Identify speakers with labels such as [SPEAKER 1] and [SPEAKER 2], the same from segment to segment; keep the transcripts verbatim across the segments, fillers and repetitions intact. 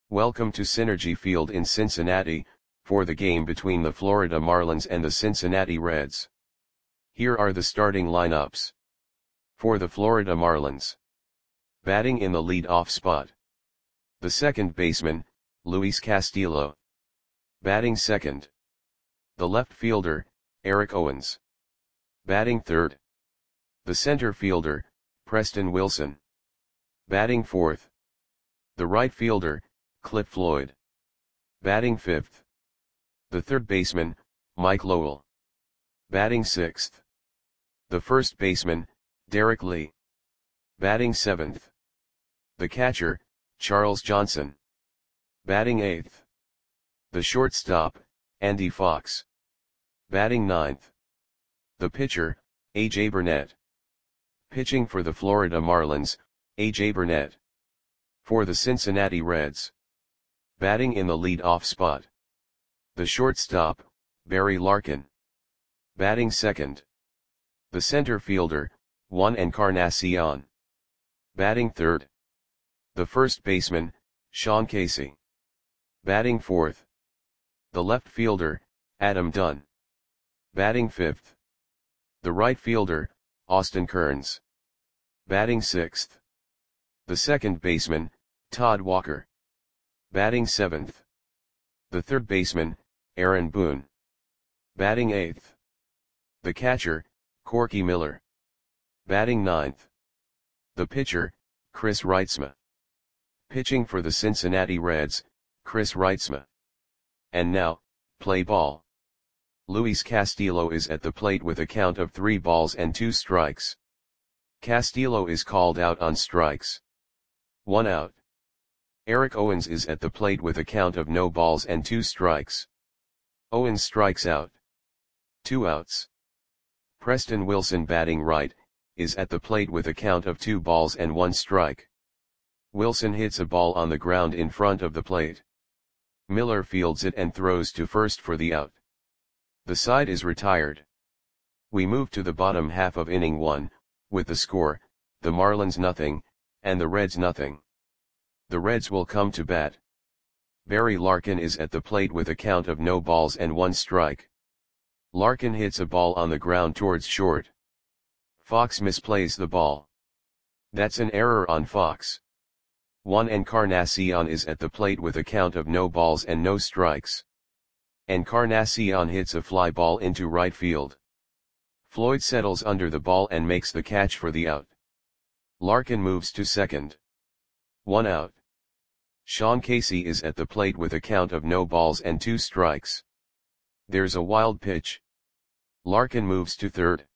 [SPEAKER 1] Welcome to Synergy Field in Cincinnati, for the game between the Florida Marlins and the Cincinnati Reds. Here are the starting lineups. For the Florida Marlins. Batting in the lead-off spot. The second baseman, Luis Castillo. Batting second. The left fielder, Eric Owens. Batting third. The center fielder, Preston Wilson. Batting fourth. The right fielder, Cliff Floyd. Batting fifth. The third baseman, Mike Lowell. Batting sixth. The first baseman, Derek Lee. Batting seventh. The catcher, Charles Johnson. Batting eighth. The shortstop, Andy Fox. Batting ninth. The pitcher, A J Burnett. Pitching for the Florida Marlins, A J Burnett. For the Cincinnati Reds. Batting in the lead-off spot. The shortstop, Barry Larkin. Batting second. The center fielder, Juan Encarnacion. Batting third. The first baseman, Sean Casey. Batting fourth. The left fielder, Adam Dunn. Batting fifth. The right fielder, Austin Kearns. Batting sixth. The second baseman, Todd Walker. Batting seventh. The third baseman, Aaron Boone. Batting eighth. The catcher, Corky Miller. Batting ninth. The pitcher, Chris Reitzma. Pitching for the Cincinnati Reds, Chris Reitzma. And now, play ball. Luis Castillo is at the plate with a count of three balls and two strikes. Castillo is called out on strikes. One out. Eric Owens is at the plate with a count of no balls and two strikes. Owens strikes out. Two outs. Preston Wilson, batting right, is at the plate with a count of two balls and one strike. Wilson hits a ball on the ground in front of the plate. Miller fields it and throws to first for the out. The side is retired. We move to the bottom half of inning one, with the score, the Marlins nothing, and the Reds nothing. The Reds will come to bat. Barry Larkin is at the plate with a count of no balls and one strike. Larkin hits a ball on the ground towards short. Fox misplays the ball. That's an error on Fox. Juan Encarnacion is at the plate with a count of no balls and no strikes. Encarnacion hits a fly ball into right field. Floyd settles under the ball and makes the catch for the out. Larkin moves to second. One out. Sean Casey is at the plate with a count of no balls and two strikes. There's a wild pitch. Larkin moves to third.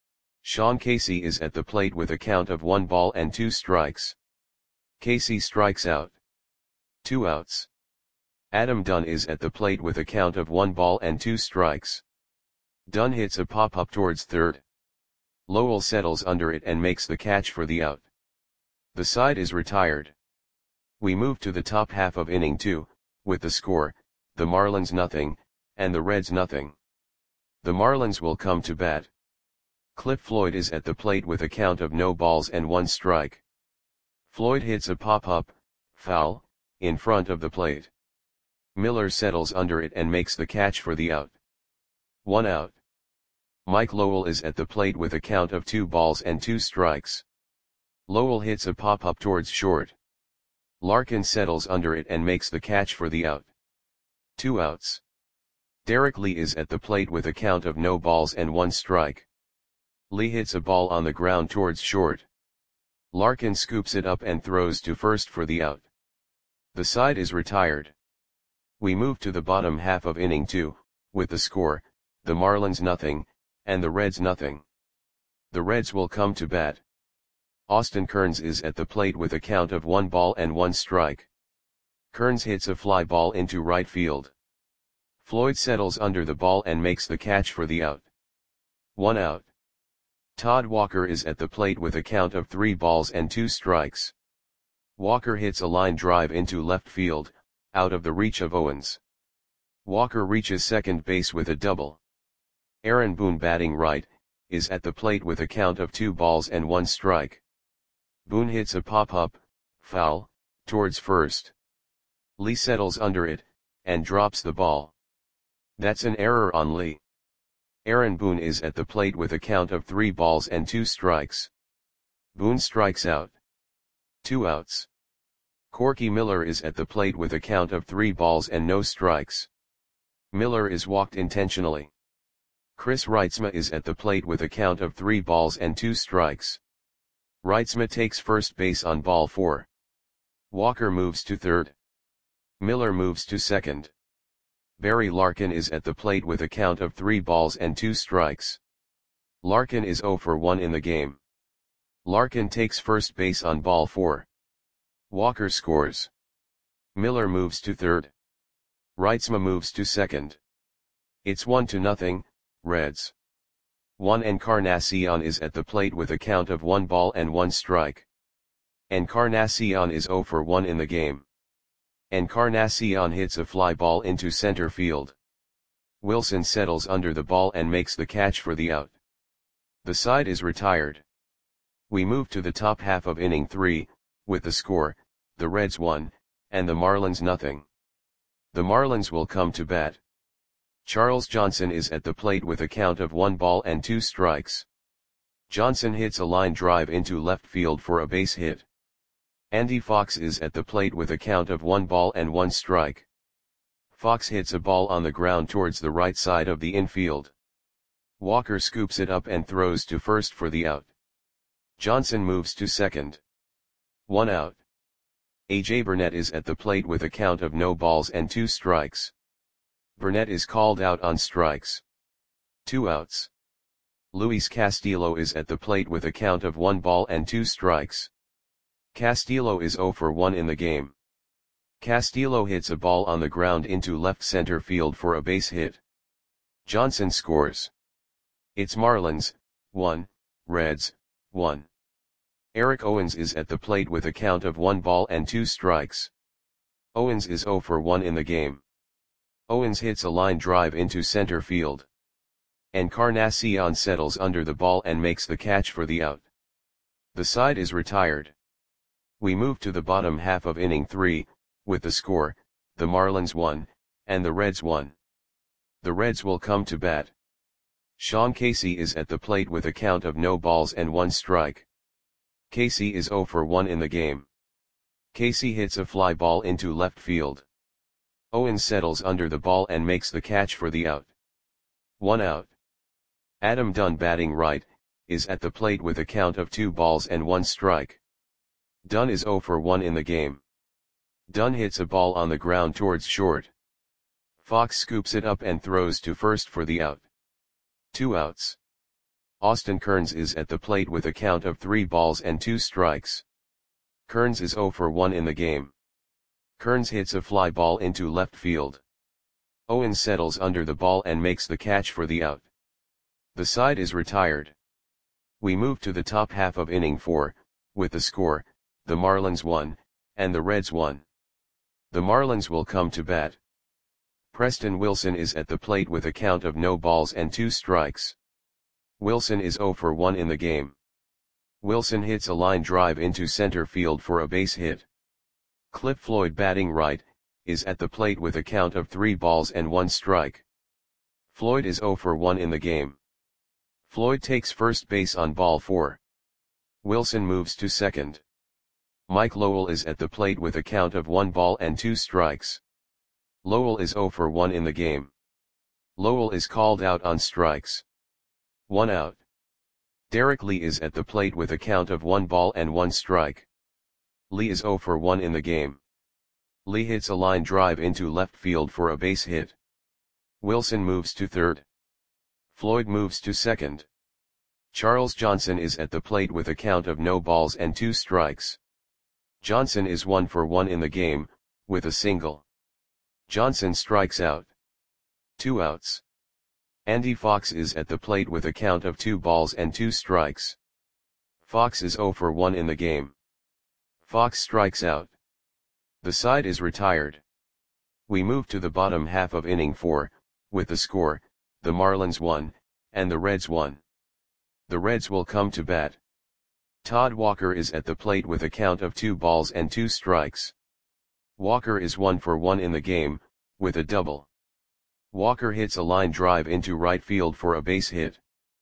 [SPEAKER 1] Sean Casey is at the plate with a count of one ball and two strikes. Casey strikes out. Two outs. Adam Dunn is at the plate with a count of one ball and two strikes. Dunn hits a pop-up towards third. Lowell settles under it and makes the catch for the out. The side is retired. We move to the top half of inning two, with the score, the Marlins nothing, and the Reds nothing. The Marlins will come to bat. Cliff Floyd is at the plate with a count of no balls and one strike. Floyd hits a pop-up, foul, in front of the plate. Miller settles under it and makes the catch for the out. One out. Mike Lowell is at the plate with a count of two balls and two strikes. Lowell hits a pop-up towards short. Larkin settles under it and makes the catch for the out. Two outs. Derek Lee is at the plate with a count of no balls and one strike. Lee hits a ball on the ground towards short. Larkin scoops it up and throws to first for the out. The side is retired. We move to the bottom half of inning two, with the score, the Marlins nothing, and the Reds nothing. The Reds will come to bat. Austin Kearns is at the plate with a count of one ball and one strike. Kearns hits a fly ball into right field. Floyd settles under the ball and makes the catch for the out. One out. Todd Walker is at the plate with a count of three balls and two strikes. Walker hits a line drive into left field, out of the reach of Owens. Walker reaches second base with a double. Aaron Boone, batting right, is at the plate with a count of two balls and one strike. Boone hits a pop-up, foul, towards first. Lee settles under it, and drops the ball. That's an error on Lee. Aaron Boone is at the plate with a count of three balls and two strikes. Boone strikes out. Two outs. Corky Miller is at the plate with a count of three balls and no strikes. Miller is walked intentionally. Chris Reitzma is at the plate with a count of three balls and two strikes. Reitzma takes first base on ball four. Walker moves to third. Miller moves to second. Barry Larkin is at the plate with a count of three balls and two strikes. Larkin is oh for one in the game. Larkin takes first base on ball four. Walker scores. Miller moves to third. Reitzma moves to second. It's one to nothing, Reds. Juan Encarnacion is at the plate with a count of one ball and one strike. Encarnacion is oh for one in the game. Encarnacion hits a fly ball into center field. Wilson settles under the ball and makes the catch for the out. The side is retired. We move to the top half of inning three, with the score, the Reds one, and the Marlins nothing. The Marlins will come to bat. Charles Johnson is at the plate with a count of one ball and two strikes. Johnson hits a line drive into left field for a base hit. Andy Fox is at the plate with a count of one ball and one strike. Fox hits a ball on the ground towards the right side of the infield. Walker scoops it up and throws to first for the out. Johnson moves to second. One out. A J Burnett is at the plate with a count of no balls and two strikes. Burnett is called out on strikes. Two outs. Luis Castillo is at the plate with a count of one ball and two strikes. Castillo is oh for one in the game. Castillo hits a ball on the ground into left center field for a base hit. Johnson scores. It's Marlins, one, Reds, one. Eric Owens is at the plate with a count of one ball and two strikes. Owens is oh for one in the game. Owens hits a line drive into center field. Encarnacion settles under the ball and makes the catch for the out. The side is retired. We move to the bottom half of inning three, with the score, the Marlins one, and the Reds one. The Reds will come to bat. Sean Casey is at the plate with a count of no balls and one strike. Casey is oh for one in the game. Casey hits a fly ball into left field. Owens settles under the ball and makes the catch for the out. One out. Adam Dunn, batting right, is at the plate with a count of two balls and one strike. Dunn is oh for one in the game. Dunn hits a ball on the ground towards short. Fox scoops it up and throws to first for the out. Two outs. Austin Kearns is at the plate with a count of three balls and two strikes. Kearns is oh for one in the game. Kearns hits a fly ball into left field. Owens settles under the ball and makes the catch for the out. The side is retired. We move to the top half of inning four, with the score, the Marlins one, and the Reds one. The Marlins will come to bat. Preston Wilson is at the plate with a count of no balls and two strikes. Wilson is oh for one in the game. Wilson hits a line drive into center field for a base hit. Cliff Floyd, batting right, is at the plate with a count of three balls and one strike. Floyd is oh for one in the game. Floyd takes first base on ball four. Wilson moves to second. Mike Lowell is at the plate with a count of one ball and two strikes. Lowell is oh for one in the game. Lowell is called out on strikes. One out. Derek Lee is at the plate with a count of one ball and one strike. Lee is oh for one in the game. Lee hits a line drive into left field for a base hit. Wilson moves to third. Floyd moves to second. Charles Johnson is at the plate with a count of no balls and two strikes. Johnson is one for one in the game, with a single. Johnson strikes out. Two outs. Andy Fox is at the plate with a count of two balls and two strikes. Fox is oh for one in the game. Fox strikes out. The side is retired. We move to the bottom half of inning four, with the score, the Marlins one, and the Reds one. The Reds will come to bat. Todd Walker is at the plate with a count of two balls and two strikes. Walker is one for one in the game, with a double. Walker hits a line drive into right field for a base hit.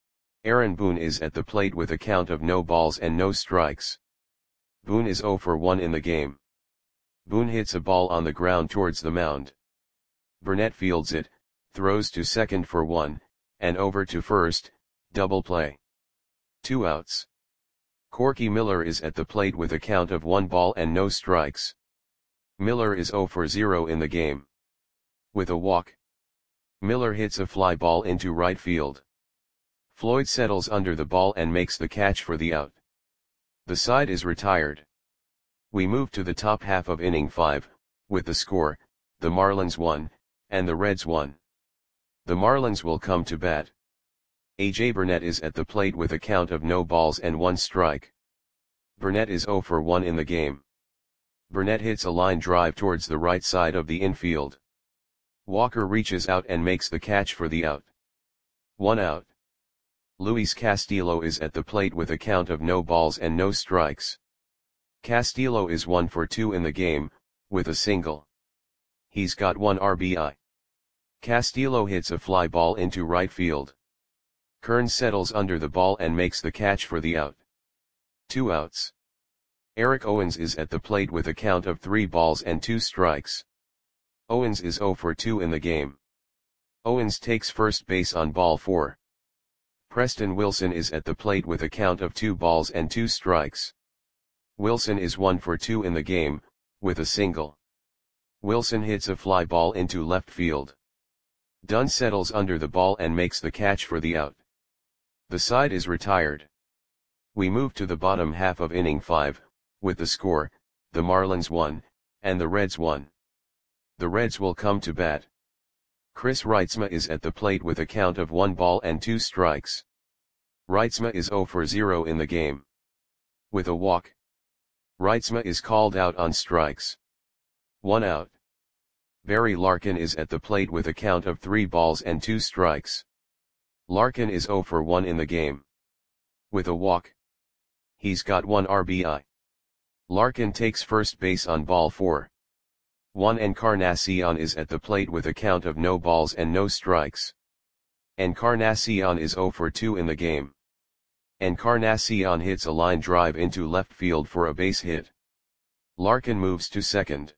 [SPEAKER 1] Aaron Boone is at the plate with a count of no balls and no strikes. Boone is zero for one in the game. Boone hits a ball on the ground towards the mound. Burnett fields it, throws to second for one, and over to first, double play. Two outs. Corky Miller is at the plate with a count of one ball and no strikes. Miller is zero for zero in the game. With a walk. Miller hits a fly ball into right field. Floyd settles under the ball and makes the catch for the out. The side is retired. We move to the top half of inning five, with the score, the Marlins won, and the Reds won. The Marlins will come to bat. A J Burnett is at the plate with a count of no balls and one strike. Burnett is zero for one in the game. Burnett hits a line drive towards the right side of the infield. Walker reaches out and makes the catch for the out. One out. Luis Castillo is at the plate with a count of no balls and no strikes. Castillo is one for two in the game, with a single. He's got one R B I. Castillo hits a fly ball into right field. Kearns settles under the ball and makes the catch for the out. Two outs. Eric Owens is at the plate with a count of three balls and two strikes. Owens is zero for two in the game. Owens takes first base on ball four. Preston Wilson is at the plate with a count of two balls and two strikes. Wilson is one for two in the game, with a single. Wilson hits a fly ball into left field. Dunn settles under the ball and makes the catch for the out. The side is retired. We move to the bottom half of inning five, with the score, the Marlins won, and the Reds won. The Reds will come to bat. Chris Reitzma is at the plate with a count of one ball and two strikes. Reitzma is zero for zero in the game. With a walk. Reitzma is called out on strikes. One out. Barry Larkin is at the plate with a count of three balls and two strikes. Larkin is zero for one in the game. With a walk. He's got one R B I. Larkin takes first base on ball four. Juan Encarnacion is at the plate with a count of no balls and no strikes. Encarnacion is zero for two in the game. Encarnacion hits a line drive into left field for a base hit. Larkin moves to second.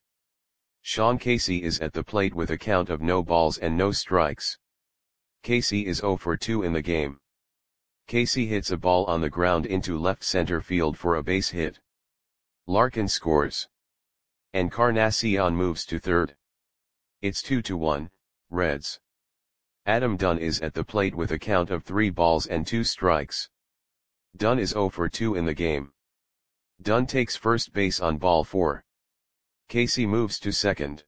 [SPEAKER 1] Sean Casey is at the plate with a count of no balls and no strikes. Casey is zero for two in the game. Casey hits a ball on the ground into left center field for a base hit. Larkin scores. Encarnacion moves to third. It's two to one, Reds. Adam Dunn is at the plate with a count of three balls and two strikes. Dunn is zero for two in the game. Dunn takes first base on ball four. Casey moves to second.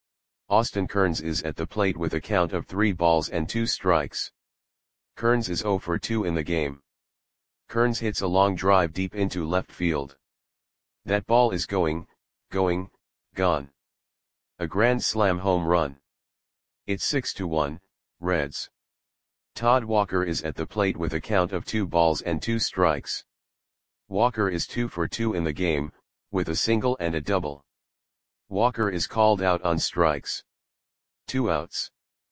[SPEAKER 1] Austin Kearns is at the plate with a count of three balls and two strikes. Kearns is zero for two in the game. Kearns hits a long drive deep into left field. That ball is going, going, gone. A grand slam home run. It's six to one, Reds. Todd Walker is at the plate with a count of two balls and two strikes. Walker is two for two in the game, with a single and a double. Walker is called out on strikes. Two outs.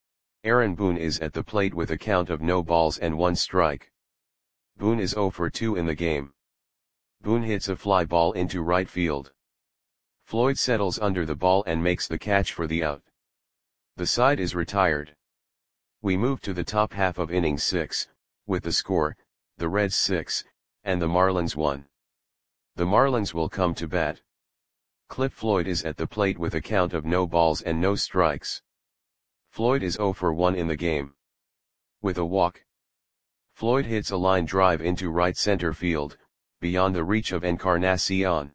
[SPEAKER 1] Aaron Boone is at the plate with a count of no balls and one strike. Boone is zero for two in the game. Boone hits a fly ball into right field. Floyd settles under the ball and makes the catch for the out. The side is retired. We move to the top half of inning six, with the score, the Reds six, and the Marlins one. The Marlins will come to bat. Cliff Floyd is at the plate with a count of no balls and no strikes. Floyd is zero for one in the game. With a walk. Floyd hits a line drive into right center field, beyond the reach of Encarnacion.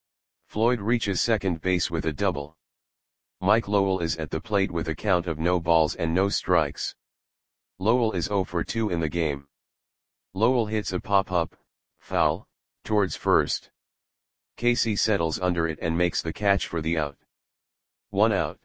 [SPEAKER 1] Floyd reaches second base with a double. Mike Lowell is at the plate with a count of no balls and no strikes. Lowell is zero for two in the game. Lowell hits a pop-up, foul, towards first. Casey settles under it and makes the catch for the out. One out.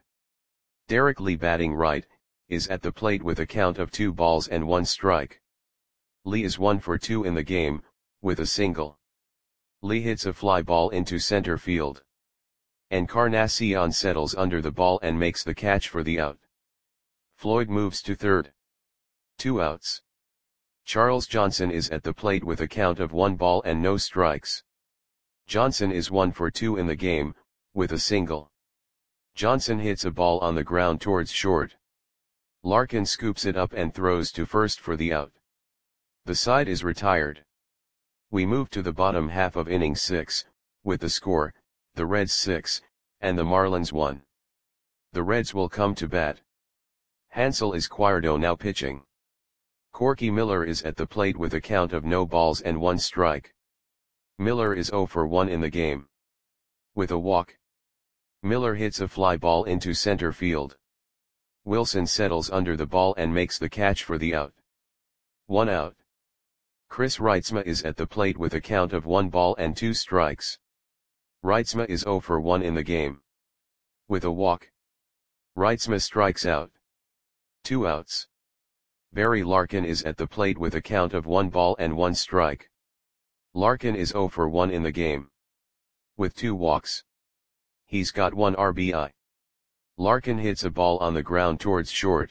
[SPEAKER 1] Derek Lee, batting right, is at the plate with a count of two balls and one strike. Lee is one for two in the game, with a single. Lee hits a fly ball into center field. Encarnacion settles under the ball and makes the catch for the out. Floyd moves to third. Two outs. Charles Johnson is at the plate with a count of one ball and no strikes. Johnson is one for two in the game, with a single. Johnson hits a ball on the ground towards short. Larkin scoops it up and throws to first for the out. The side is retired. We move to the bottom half of inning six, with the score, the Reds six, and the Marlins one. The Reds will come to bat. Hansel Izquierdo now pitching. Corky Miller is at the plate with a count of no balls and one strike. Miller is oh for one in the game. With a walk. Miller hits a fly ball into center field. Wilson settles under the ball and makes the catch for the out. One out. Chris Reitzma is at the plate with a count of one ball and two strikes. Reitzma is oh for one in the game. With a walk. Reitzma strikes out. Two outs. Barry Larkin is at the plate with a count of one ball and one strike. Larkin is oh for one in the game. With two walks. He's got one R B I. Larkin hits a ball on the ground towards short.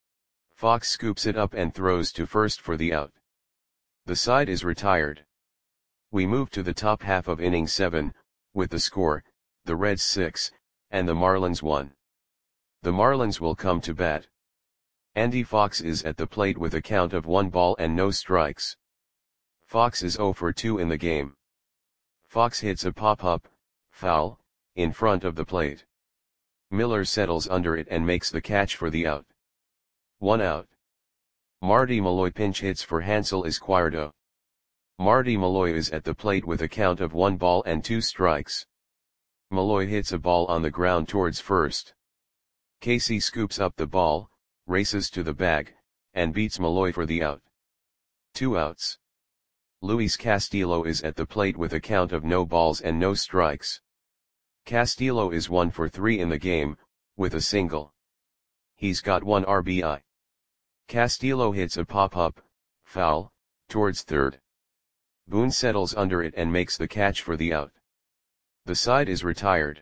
[SPEAKER 1] Fox scoops it up and throws to first for the out. The side is retired. We move to the top half of inning seven, with the score, the Reds six, and the Marlins one. The Marlins will come to bat. Andy Fox is at the plate with a count of one ball and no strikes. Fox is oh for two in the game. Fox hits a pop-up, foul, in front of the plate. Miller settles under it and makes the catch for the out. One out. Marty Malloy pinch hits for Hansel Izquierdo. Marty Malloy is at the plate with a count of one ball and two strikes. Malloy hits a ball on the ground towards first. Casey scoops up the ball, races to the bag, and beats Malloy for the out. Two outs. Luis Castillo is at the plate with a count of no balls and no strikes. Castillo is one for three in the game, with a single. He's got one R B I. Castillo hits a pop-up, foul, towards third. Boone settles under it and makes the catch for the out. The side is retired.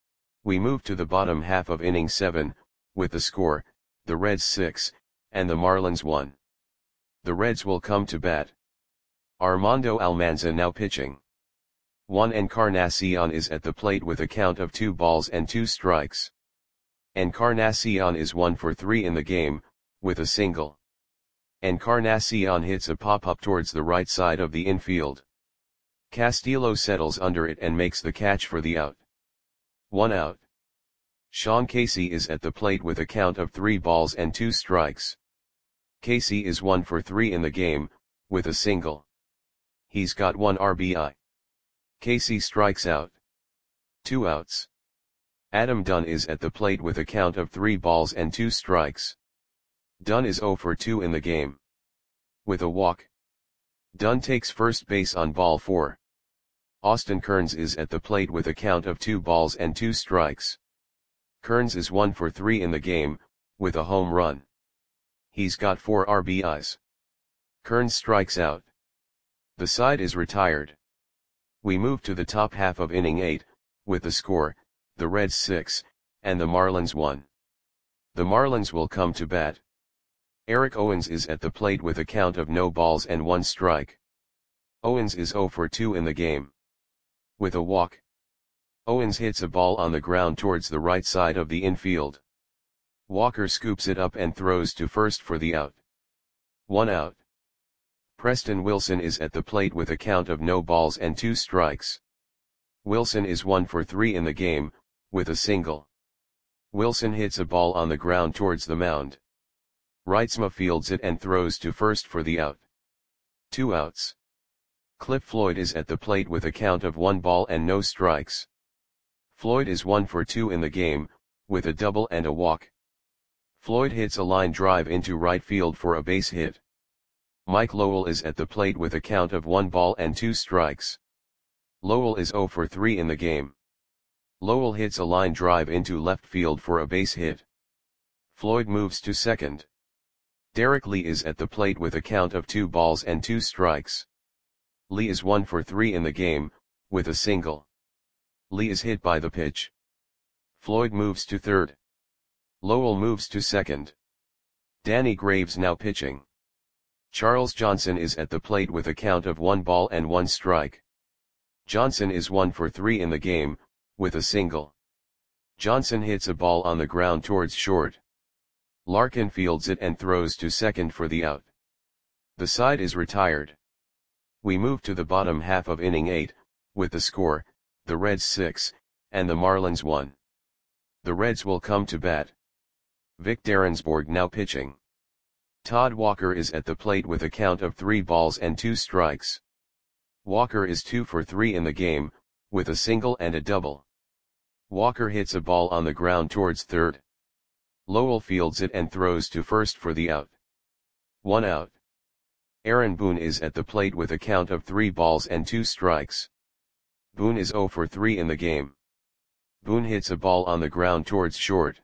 [SPEAKER 1] We move to the bottom half of inning seven, with the score, the Reds six, and the Marlins one. The Reds will come to bat. Armando Almanza now pitching. Juan Encarnacion is at the plate with a count of two balls and two strikes. Encarnacion is one for three in the game, with a single. Encarnacion hits a pop-up towards the right side of the infield. Castillo settles under it and makes the catch for the out. One out. Sean Casey is at the plate with a count of three balls and two strikes. Casey is one for three in the game, with a single. He's got one R B I. Casey strikes out. Two outs. Adam Dunn is at the plate with a count of three balls and two strikes. Dunn is oh for two in the game. With a walk. Dunn takes first base on ball four. Austin Kearns is at the plate with a count of two balls and two strikes. Kearns is one for three in the game, with a home run. He's got four R B Is. Kearns strikes out. The side is retired. We move to the top half of inning eight, with the score, the Reds six, and the Marlins one. The Marlins will come to bat. Eric Owens is at the plate with a count of no balls and one strike. Owens is oh for two in the game. With a walk. Owens hits a ball on the ground towards the right side of the infield. Walker scoops it up and throws to first for the out. One out. Preston Wilson is at the plate with a count of no balls and two strikes. Wilson is one for three in the game, with a single. Wilson hits a ball on the ground towards the mound. Reitzma fields it and throws to first for the out. Two outs. Cliff Floyd is at the plate with a count of one ball and no strikes. Floyd is one for two in the game, with a double and a walk. Floyd hits a line drive into right field for a base hit. Mike Lowell is at the plate with a count of one ball and two strikes. Lowell is oh for three in the game. Lowell hits a line drive into left field for a base hit. Floyd moves to second. Derek Lee is at the plate with a count of two balls and two strikes. Lee is one for three in the game, with a single. Lee is hit by the pitch. Floyd moves to third. Lowell moves to second. Danny Graves now pitching. Charles Johnson is at the plate with a count of one ball and one strike. Johnson is one for three in the game, with a single. Johnson hits a ball on the ground towards short. Larkin fields it and throws to second for the out. The side is retired. We move to the bottom half of inning eight, with the score, the Reds six, and the Marlins one. The Reds will come to bat. Vic Derensbourg now pitching. Todd Walker is at the plate with a count of three balls and two strikes. Walker is two for three in the game, with a single and a double. Walker hits a ball on the ground towards third. Lowell fields it and throws to first for the out. One out. Aaron Boone is at the plate with a count of three balls and two strikes. Boone is zero for three in the game. Boone hits a ball on the ground towards short.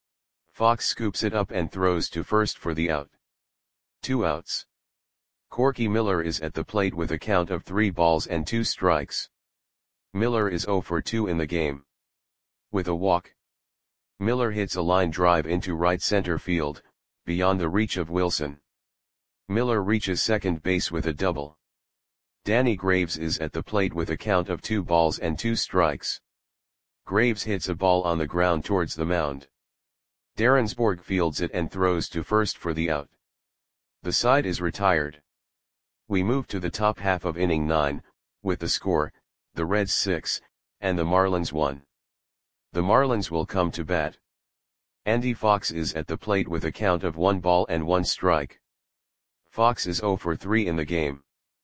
[SPEAKER 1] Fox scoops it up and throws to first for the out. Two outs. Corky Miller is at the plate with a count of three balls and two strikes. Miller is zero for two in the game. With a walk. Miller hits a line drive into right center field, beyond the reach of Wilson. Miller reaches second base with a double. Danny Graves is at the plate with a count of two balls and two strikes. Graves hits a ball on the ground towards the mound. Derensbourg fields it and throws to first for the out. The side is retired. We move to the top half of inning nine, with the score, the Reds six, and the Marlins one. The Marlins will come to bat. Andy Fox is at the plate with a count of one ball and one strike. Fox is zero for three in the game.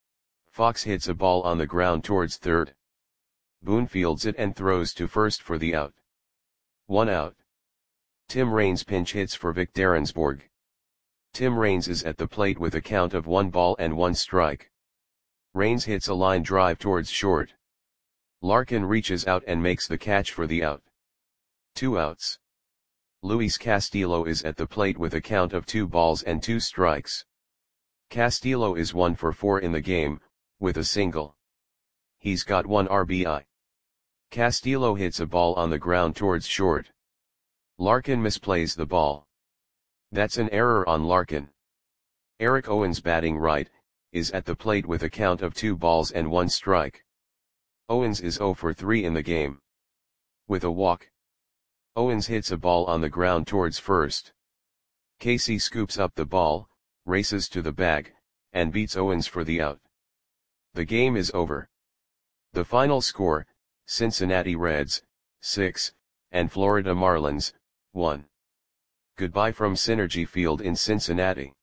[SPEAKER 1] Fox hits a ball on the ground towards third. Boone fields it and throws to first for the out. One out. Tim Raines pinch hits for Vic Derensbourg. Tim Raines is at the plate with a count of one ball and one strike. Raines hits a line drive towards short. Larkin reaches out and makes the catch for the out. Two outs. Luis Castillo is at the plate with a count of two balls and two strikes. Castillo is one for four in the game, with a single. He's got one R B I. Castillo hits a ball on the ground towards short. Larkin misplays the ball. That's an error on Larkin. Eric Owens, batting right, is at the plate with a count of two balls and one strike. Owens is zero for three in the game. With a walk. Owens hits a ball on the ground towards first. Casey scoops up the ball, races to the bag, and beats Owens for the out. The game is over. The final score, Cincinnati Reds, six, and Florida Marlins, one. Goodbye from Synergy Field in Cincinnati.